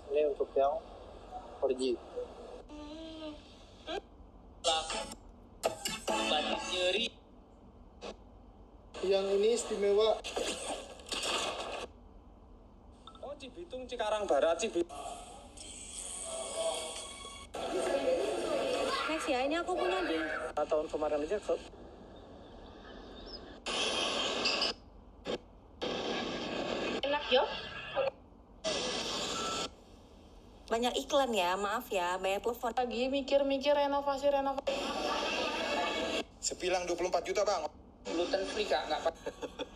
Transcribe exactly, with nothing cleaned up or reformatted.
Ini untuk yang empat G. Batik nyeri. Yang ini istimewa. Oh, Cibitung, Cikarang Barat, Cibitung. Next ya, ini aku punya di Tahun kemarin aja ke enak yo. Banyak iklan ya, maaf ya, banyak telepon. Lagi mikir-mikir renovasi-renovasi. Sepilang dua puluh empat juta bang. Gluten free kak, nggak apa.